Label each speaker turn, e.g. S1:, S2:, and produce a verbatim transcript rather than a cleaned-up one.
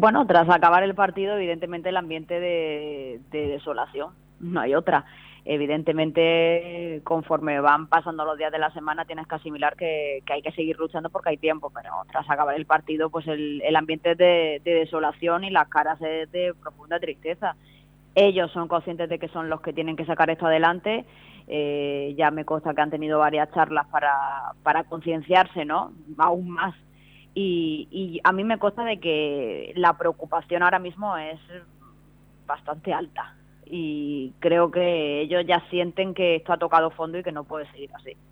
S1: Bueno, tras acabar el partido, evidentemente el ambiente de, de desolación, no hay otra. Evidentemente, conforme van pasando los días de la semana, tienes que asimilar que, que hay que seguir luchando porque hay tiempo, pero tras acabar el partido, pues el, el ambiente es de, de desolación y las caras es de profunda tristeza. Ellos son conscientes de que son los que tienen que sacar esto adelante. Eh, ya me consta que han tenido varias charlas para, para concienciarse, ¿no? Aún más. Y, y a mí me consta de que la preocupación ahora mismo es bastante alta. Y creo que ellos ya sienten que esto ha tocado fondo y que no puede seguir así.